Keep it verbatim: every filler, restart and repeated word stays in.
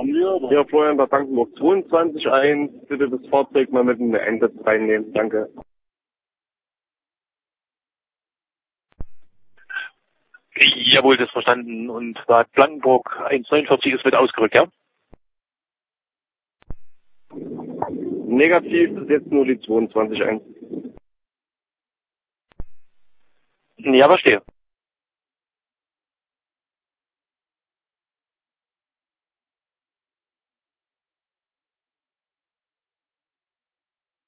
Ja, Florian bei Brandenburg zweiundzwanzig eins. Bitte das Fahrzeug mal mit in den Einsatz reinnehmen. Danke. Jawohl, das verstanden. Und Bad Blankenburg eins neunundvierzig ist mit ausgerückt, ja? Negativ ist jetzt nur die zweiundzwanzig eins. Ja, verstehe.